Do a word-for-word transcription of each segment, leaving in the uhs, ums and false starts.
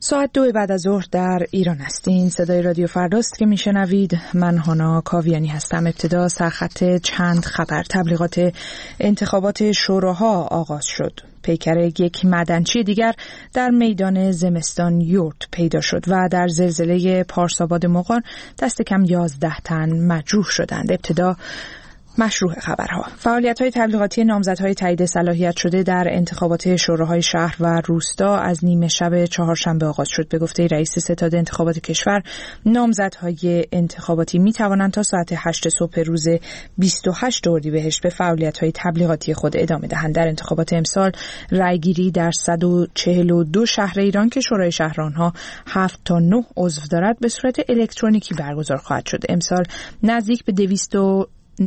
ساعت دو بعد از ظهر در ایران هستین. صدای رادیو فرداست که میشنوید. من هانا کاویانی هستم. ابتدا سرخط چند خبر. تبلیغات انتخابات شوراها آغاز شد. پیکر یک معدنچی دیگر در میدان زمستان یورت پیدا شد و در زلزله پارساباد مغان دست کم یازده تن مجروح شدند. ابتدا مشروع خبرها. فعالیت‌های تبلیغاتی نامزدهای تایید صلاحیت شده در انتخابات شوراهای شهر و روستا از نیمه شب چهارشنبه آغاز شد. به گفته رئیس ستاد انتخابات کشور، نامزدهای انتخاباتی می‌توانند تا ساعت هشت صبح روز بیست و هشتم اردیبهشت به فعالیت‌های تبلیغاتی خود ادامه دهند. در انتخابات امسال رأیگیری در صد و چهل و دو شهر ایران که شورای شهر آنها هفت تا نه عضو دارد به صورت الکترونیکی برگزار خواهد شد. امسال نزدیک به دویست و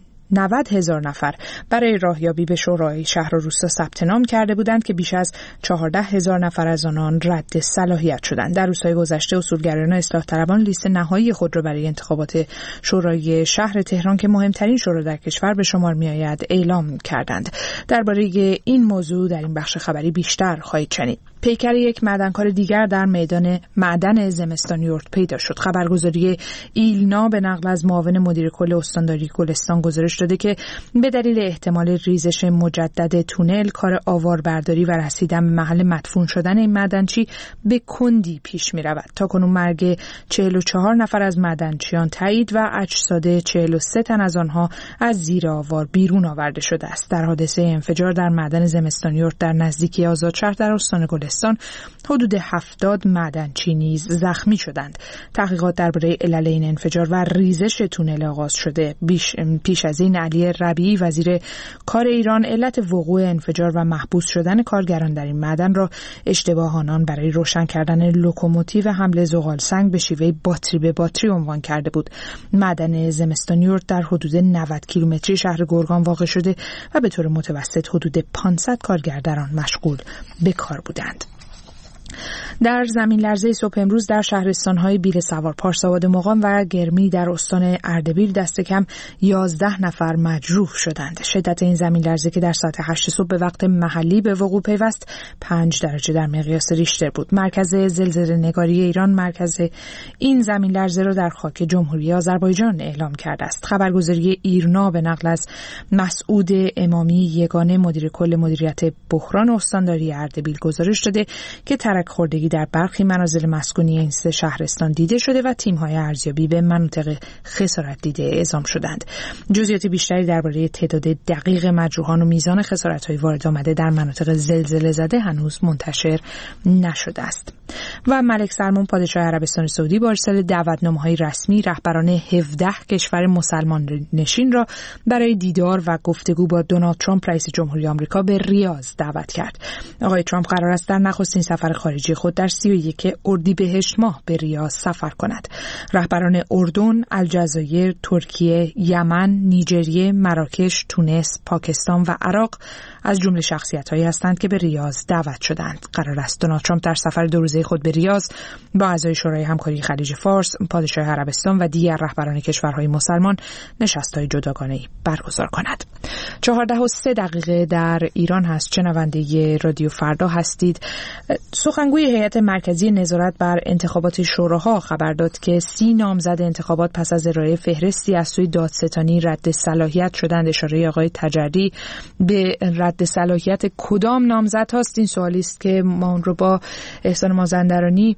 نود هزار نفر برای راهیابی به شورای شهر و روستا ثبت نام کرده بودند که بیش از چهارده هزار نفر از آنان رد صلاحیت شدند. در روزهای گذشته اصولگرایان اصلاح طلبان لیست نهایی خود را برای انتخابات شورای شهر تهران که مهمترین شورا در کشور به شمار می‌آید اعلام کردند. درباره این موضوع در این بخش خبری بیشتر خواهید شنید. پیکر یک معدنکار دیگر در میدان معدن زمستان یورت پیدا شد. خبرگزاری ایلنا به نقل از معاون مدیر کل استانداری گلستان گزارش داده که به دلیل احتمال ریزش مجدد تونل، کار آواربرداری و رسیدن به محل مدفون شدن این معدنچی به کندی پیش می رود. تاکنون مرگ چهل و چهار نفر از معدنچیان تایید و اجساد چهل و سه تن از آنها از زیر آوار بیرون آورده شده است. در حادثه انفجار در معدن زمستان یورت در نزدیکی آزادشهر در استان گلستان حدود هفتاد معدنچی نیز زخمی شدند. تحقیقات درباره علل این انفجار و ریزش تونل آغاز شده. پیش از این علی ربیعی وزیر کار ایران علت وقوع انفجار و محبوس شدن کارگران در این معدن را اشتباه آنان برای روشن کردن لوکوموتیو حمل زغال سنگ به شیوه باتری به باتری عنوان کرده بود. معدن زمستان یورت در حدود نود کیلومتری شهر گرگان واقع شده و به طور متوسط حدود پانصد کارگر در آن مشغول به کار بودند. در زمین لرزه صبح امروز در شهرستان‌های بیل سوار، پارساباد مغان و گرمی در استان اردبیل دست کم یازده نفر مجروح شدند. شدت این زمین لرزه که در ساعت هشت صبح به وقت محلی به وقوع پیوست پنج درجه در مقیاس ریشتر بود. مرکز زلزله نگاری ایران مرکز این زمین لرزه را در خاک جمهوری آذربایجان اعلام کرده است. خبرگزاری ایرنا به نقل از مسعود امامی یگانه مدیر کل مدیریت بحران استانداری اردبیل گزارش داده که ترک خوردگی در برخی منازل مسکونی این سه شهرستان دیده شده و تیم‌های ارزیابی به مناطق خسارت دیده اعزام شدند. جزئیات بیشتری درباره تعداد دقیق مجروحان و میزان خسارت‌های وارد آمده در مناطق زلزله زده هنوز منتشر نشده است. و ملک سلمان پادشاه عربستان سعودی با ارسال دعوتنامه‌های رسمی رهبران هفده کشور مسلمان نشین را برای دیدار و گفتگو با دونالد ترامپ رئیس جمهوری آمریکا به ریاض دعوت کرد. آقای ترامپ قرار است در نخستین سفر خارجی خود در سی و یک اردیبهشت ماه به ریاض سفر کند. رهبران اردن، الجزایر، ترکیه، یمن، نیجریه، مراکش، تونس، پاکستان و عراق از جمله شخصیت‌هایی هستند که به ریاض دعوت شدند. قرار است دونالد ترامپ در سفر دو روزه خود به ریاض با اعضای شورای همکاری خلیج فارس، پادشاه عربستان و دیگر رهبران کشورهای مسلمان نشست‌های جداگانه‌ای برگزار کند. چهارده و سه دقیقه در ایران هست. شنونده رادیو فردا هستید. سخنگوی هیئت مرکزی نظارت بر انتخابات شوراها خبر داد که سی نامزد انتخابات پس از ارائه فهرستی از سوی دادستانی رد صلاحیت شدند. اشاره آقای تجری به رد صلاحیت کدام نامزد هاست این سوالی است که ما اون رو با احسان مازندرانی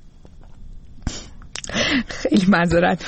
خیلی معذرت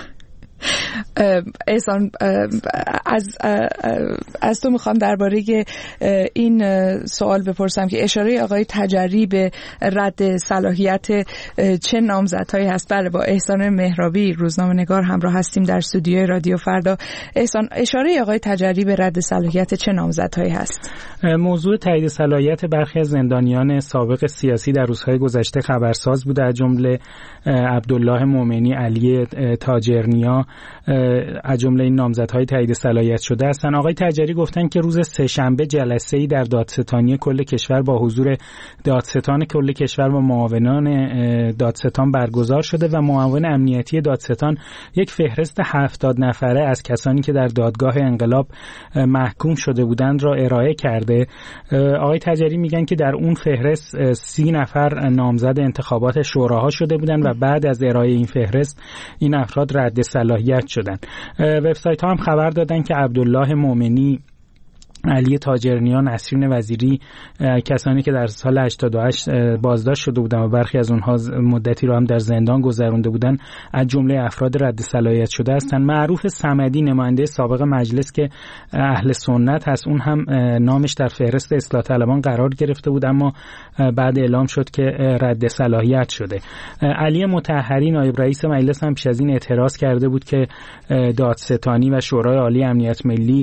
احسان از از تو میخوام درباره این سوال بپرسم که اشاره آقای تجری به رد صلاحیت چه نامزدهایی هست. بله، با احسان مهرابی روزنامه‌نگار همراه هستیم در استودیوی رادیو فردا. احسان، اشاره آقای تجری به رد صلاحیت چه نامزدهایی هست؟ موضوع تایید صلاحیت برخی از زندانیان سابق سیاسی در روزهای گذشته خبرساز بوده، از جمله عبدالله مومنی، علی تاجرنیا از جمله این نامزدهای تایید صلاحیت شده هستند. آقای تجری گفتن که روز سه‌شنبه جلسه‌ای در دادستانی کل کشور با حضور دادستان کل کشور و معاونان دادستان برگزار شده و معاون امنیتی دادستان یک فهرست هفتاد نفره از کسانی که در دادگاه انقلاب محکوم شده بودند را ارائه کرده. آقای تجری میگن که در اون فهرست سی نفر نامزد انتخابات شوراها شده بودند و بعد از ارائه این فهرست این افراد رد صلاحیت شدند. وبسایت ها هم خبر دادن که عبدالله مومنی، علی تاجرنیا، نسرین وزیری، کسانی که در سال هشتاد و هشت بازداشت شده بودند و برخی از اونها مدتی رو هم در زندان گذرونده بودند از جمله افراد رد صلاحیت شده هستند. معروف صمدی، نماینده سابق مجلس که اهل سنت هست، اون هم نامش در فهرست اصلاح طلبان قرار گرفته بود اما بعد اعلام شد که رد صلاحیت شده. علی مطهری، نایب رئیس مجلس، هم پیش از این اعتراض کرده بود که دادستانی و شورای عالی امنیت ملی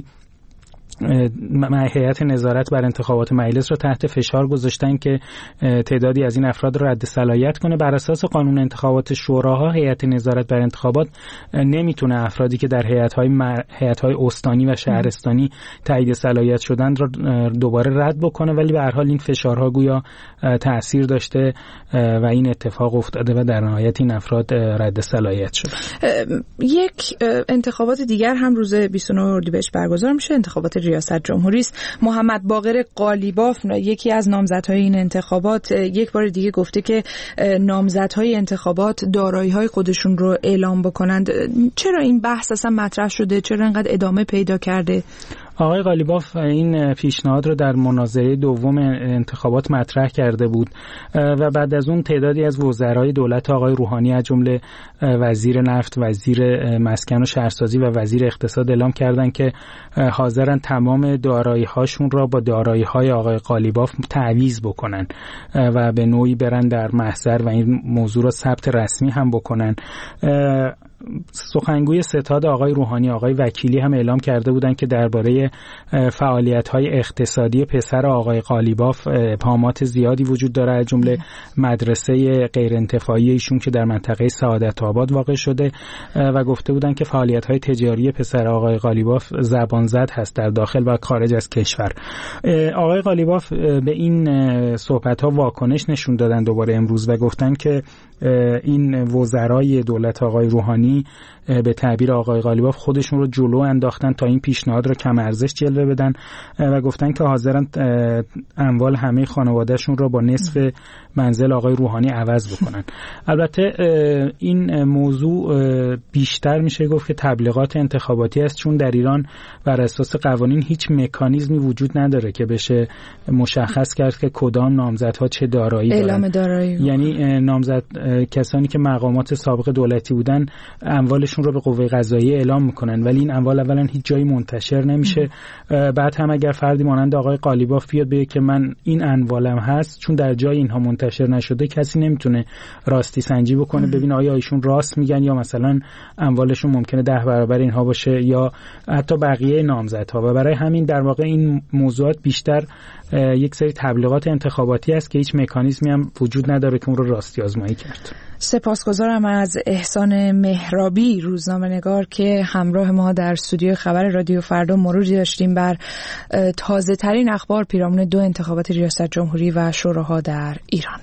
هیئت نظارت بر انتخابات مجلس را تحت فشار گذاشتن که تعدادی از این افراد را رد صلاحیت کنه. بر اساس قانون انتخابات شوراها هیئت نظارت بر انتخابات نمیتونه افرادی که در هیئت‌های مر... هیئت‌های استانی و شهرستانی تایید صلاحیت شدند را دوباره رد بکنه، ولی به هر حال این فشارها گویا تأثیر داشته و این اتفاق افتاده و در نهایت این افراد رد صلاحیت شدند. یک انتخابات دیگر هم روز بیست و نه اردیبهشت برگزار میشه، انتخابات ریاست جمهوری است. محمد باقر قالیباف، یکی از نامزدهای این انتخابات، یک بار دیگه گفته که نامزدهای انتخابات دارایی‌های خودشون رو اعلام بکنند. چرا این بحث اصلا مطرح شده؟ چرا اینقدر ادامه پیدا کرده؟ آقای قالیباف این پیشنهاد رو در مناظره دوم انتخابات مطرح کرده بود و بعد از اون تعدادی از وزرای دولت آقای روحانی از جمله وزیر نفت، وزیر مسکن و شهرسازی و وزیر اقتصاد اعلام کردند که حاضرن تمام دارایی‌هاشون را با دارایی‌های آقای قالیباف تعویض بکنن و به نوعی برن در محضر و این موضوع را ثبت رسمی هم بکنن. سخنگوی ستاد آقای روحانی، آقای وکیلی، هم اعلام کرده بودند که درباره فعالیت‌های اقتصادی پسر آقای قالیباف ابهامات زیادی وجود داره، از جمله مدرسه غیرانتفاعی ایشون که در منطقه سعادت آباد واقع شده و گفته بودند که فعالیت‌های تجاری پسر آقای قالیباف زبانزد هست در داخل و خارج از کشور. آقای قالیباف به این صحبت‌ها واکنش نشون دادن دوباره امروز و گفتن که این وزرای دولت آقای روحانی به تعبیر آقای قالیباف خودشون رو جلو انداختن تا این پیشنهاد رو کم ارزش جلوه بدن و گفتن که حاضرن اموال همه خانوادهشون رو با نصف منزل آقای روحانی عوض بکنن. البته این موضوع بیشتر میشه گفت که تبلیغات انتخاباتی است، چون در ایران بر اساس قوانین هیچ مکانیزمی وجود نداره که بشه مشخص کرد که کدام نامزدها چه دارایی دارن. اعلام دارایی. یعنی نامزد کسانی که مقامات سابق دولتی بودن اموالشون رو به قوه قضاییه اعلام میکنن، ولی این اموال اولا هیچ جایی منتشر نمیشه. بعد هم اگر فردی مانند آقای قالیباف بیاد بگه که من این اموالم هست، چون در جای اینها منتشر نشده کسی نمیتونه راستی سنجی بکنه ببینه آیا ایشون راست میگن یا مثلا اموالشون ممکنه ده برابر اینها باشه یا حتی بقیه نامزدها. و برای همین در واقع این موضوعات بیشتر یک سری تبلیغات انتخاباتی است که هیچ مکانیزمی هم وجود نداره که اون رو راستی آزمایی کرد. سپاسگزارم از احسان مهرابی، روزنامه‌نگار، که همراه ما در استودیو خبر رادیو فردا مروری داشتیم بر تازه ترین اخبار پیرامون دو انتخابات ریاست جمهوری و شوراها در ایران.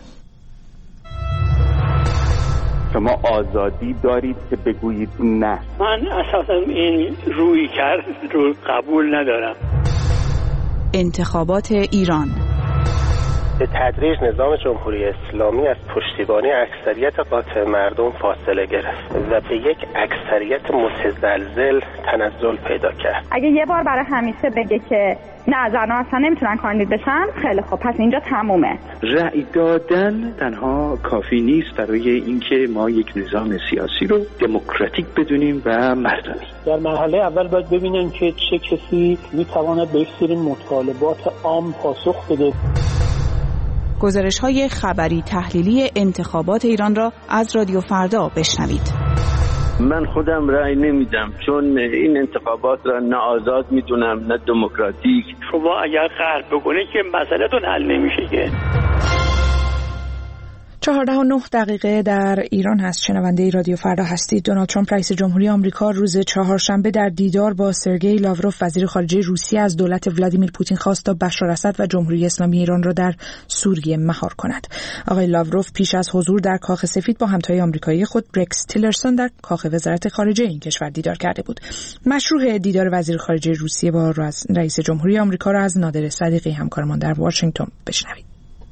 شما آزادی دارید که بگویید نه. من اساسا این روی کرد رو قبول ندارم. انتخابات ایران به تدریج نظام جمهوری اسلامی از پشتیبانی اکثریت قاطع مردم فاصله گرفت و به یک اکثریت متزلزل تنزل پیدا کرد. اگه یه بار برای همیشه بگه که نه زن‌ها اصلا نمیتونن کاندید بشن، خیلی خب پس اینجا تمومه. رأی دادن تنها کافی نیست برای اینکه ما یک نظام سیاسی رو دموکراتیک بدونیم و مردمی. در مرحله اول باید ببینن که چه کسی میتواند به یک سری مطالبات عام پاسخ بده. گزارش‌های خبری تحلیلی انتخابات ایران را از رادیو فردا بشنوید. من خودم رأی نمیدم چون این انتخابات را نه آزاد میدونم نه دموکراتیک. شما اگر قهر بکنه که مسئله‌تون حل نمیشه که. چهارده و نه دقیقه در ایران هست. شنونده رادیو فردا هستید. دونالد ترامپ رئیس جمهوری آمریکا روز چهارشنبه در دیدار با سرگئی لاوروف وزیر خارجه روسیه از دولت ولادیمیر پوتین خواست تا بشار اسد و جمهوری اسلامی ایران را در سوریه مهار کند. آقای لاوروف پیش از حضور در کاخ سفید با همتای آمریکایی خود رکس تیلرسون در کاخ وزارت خارجه این کشور دیدار کرده بود. مشروع دیدار وزیر خارجه روسیه با رئیس جمهوری آمریکا را از نادر صدیقی همکارمان در واشنگتن بشنوید.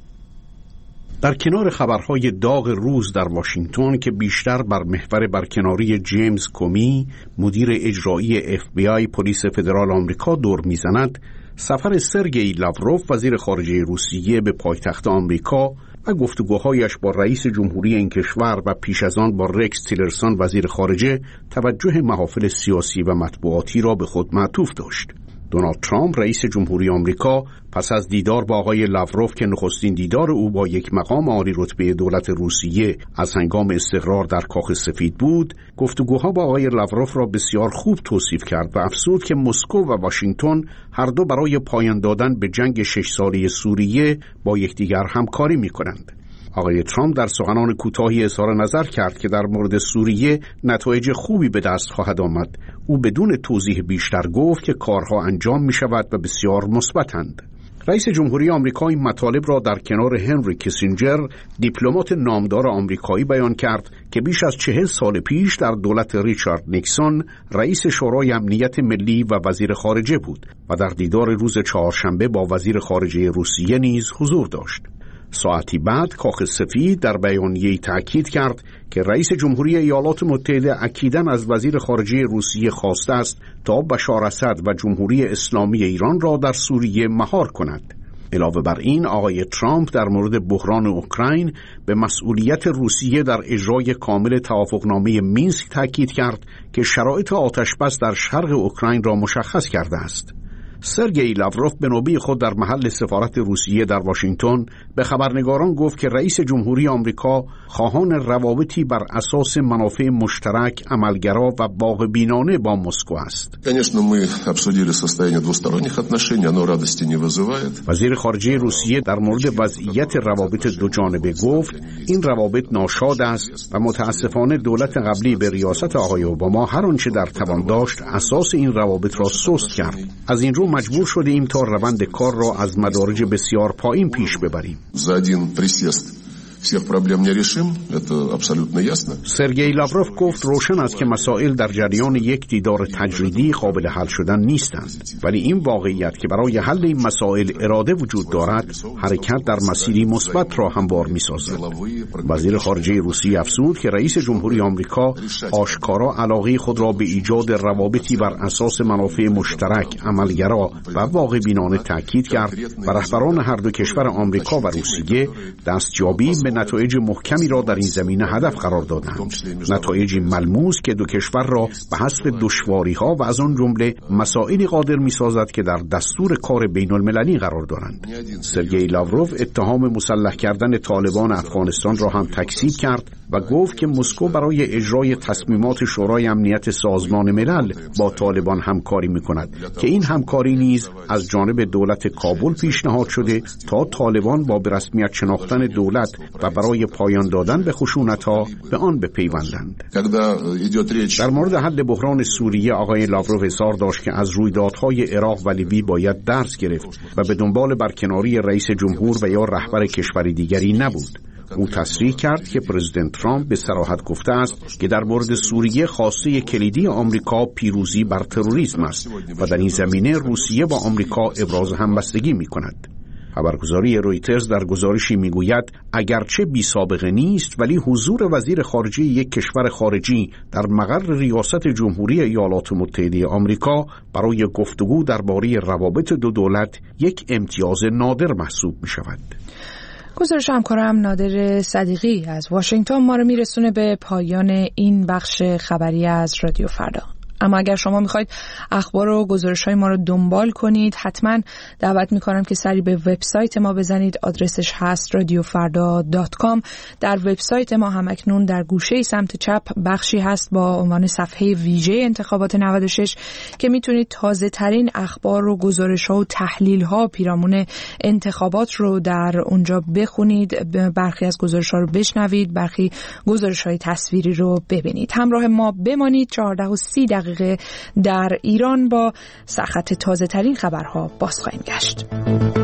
در کنار خبرهای داغ روز در واشنگتن که بیشتر بر محور برکناری جیمز کومی مدیر اجرایی اف بی آی پلیس فدرال آمریکا دور میزند، سفر سرگئی لاوروف وزیر خارجه روسیه به پایتخت آمریکا و گفتگوهایش با رئیس جمهوری این کشور و پیش از آن با رکس تیلرسون وزیر خارجه توجه محافل سیاسی و مطبوعاتی را به خود معطوف داشت. دونالد ترامپ رئیس جمهوری آمریکا پس از دیدار با آقای لاوروف که نخستین دیدار او با یک مقام عالی رتبه دولت روسیه از هنگام استقرار در کاخ سفید بود، گفتگوها با آقای لاوروف را بسیار خوب توصیف کرد و افزود که مسکو و واشنگتن هر دو برای پایان دادن به جنگ شش ساله سوریه با یکدیگر همکاری می‌کنند. آقای ترامپ در سخنان کوتاهی اظهار نظر کرد که در مورد سوریه نتایج خوبی به دست خواهد آمد. او بدون توضیح بیشتر گفت که کارها انجام می شود و بسیار مثبتند. رئیس جمهوری آمریکا این مطالب را در کنار هنری کیسینجر، دیپلمات نامدار آمریکایی بیان کرد که بیش از چهل سال پیش در دولت ریچارد نیکسون رئیس شورای امنیت ملی و وزیر خارجه بود و در دیدار روز چهارشنبه با وزیر خارجه روسیه نیز حضور داشت. ساعتی بعد کاخ سفید در بیانیه‌ای تاکید کرد که رئیس جمهوری ایالات متحده اکیداً از وزیر خارجه روسیه خواسته است تا بشار اسد و جمهوری اسلامی ایران را در سوریه مهار کند. علاوه بر این آقای ترامپ در مورد بحران اوکراین به مسئولیت روسیه در اجرای کامل توافقنامه مینسک تاکید کرد که شرایط آتش‌بس در شرق اوکراین را مشخص کرده است. سرگئی لاوروف به نوبه خود در محل سفارت روسیه در واشنگتن به خبرنگاران گفت که رئیس جمهوری آمریکا خواهان روابطی بر اساس منافع مشترک، عملگرا و واقع‌بینانه با مسکو است. وزیر خارجه روسیه در مورد وضعیت روابط دو جانبه گفت این روابط ناشاد است و متاسفانه دولت قبلی به ریاست آقای اوباما هر آنچه در توان داشت اساس این روابط را سست کرد. از این رو مجبور شدیم تا روند کار را از مدارج بسیار پایین پیش ببریم. سرگئی لاوروف گفت روشن است که مسائل در جریان یک دیدار تجریدی قابل حل شدن نیستند، ولی این واقعیت که برای حل این مسائل اراده وجود دارد حرکت در مسیری مثبت را هموار می‌سازد. وزیر خارجه روسیه افزود که رئیس جمهوری آمریکا آشکارا علاقه خود را به ایجاد روابطی بر اساس منافع مشترک، عملگرا و واقع‌بینانه تاکید کرد و رهبران هر دو کشور آمریکا و روسیه دستیابی به نتایج محکمی را در این زمینه هدف قرار دادند. نتایجی ملموس که دو کشور را به حذف دشواری‌ها و از آن جمله مسائلی قادر می‌سازد که در دستور کار بین‌المللی قرار دارند. سرگئی لاوروف اتهام مسلح کردن طالبان افغانستان را هم تکذیب کرد و گفت که مسکو برای اجرای تصمیمات شورای امنیت سازمان ملل با طالبان همکاری می‌کند که این همکاری نیز از جانب دولت کابل پیشنهاد شده تا طالبان با به رسمیت شناختن دولت و برای پایان دادن به خشونت‌ها به آن بپیوندند. در مورد حل بحران سوریه آقای لاوروف اظهار داشت که از رویدادهای عراق و لیبی باید درس گرفت و به دنبال برکناری رئیس جمهور و یا رهبر کشوری دیگری نبود. او تصریح کرد که پرزیدنت ترامپ به صراحت گفته است که در مورد سوریه خواسته کلیدی آمریکا پیروزی بر تروریسم است و در این زمینه روسیه با آمریکا ابراز همبستگی می‌کند. خبرگزاری رویترز در گزارشی میگوید اگرچه بی سابقه نیست ولی حضور وزیر خارجه یک کشور خارجی در مقر ریاست جمهوری ایالات متحده آمریکا برای گفتگو درباره روابط دو دولت یک امتیاز نادر محسوب می شود. گزارش همکارم نادر صدیقی از واشنگتن ما رو میرسونه به پایان این بخش خبری از رادیو فردا. اما اگر شما میخواید اخبار و گزارش‌های ما رو دنبال کنید، حتما دعوت میکنم که سری به وبسایت ما بزنید. آدرسش هست رادیو فردا دات کام. در وبسایت ما همکنون در گوشه سمت چپ بخشی هست با عنوان صفحه ویژه انتخابات نود و شش که میتونید تازه ترین اخبار و گزارش‌ها و تحلیل‌ها پیرامون انتخابات رو در اونجا بخونید، برخی از گزارش‌ها رو بشنوید، برخی گزارش‌های تصویری رو ببینید. همراه ما بمانید. چهارده و سی دقیقه در ایران با سرخط تازه ترین خبرها باز خواهیم گشت.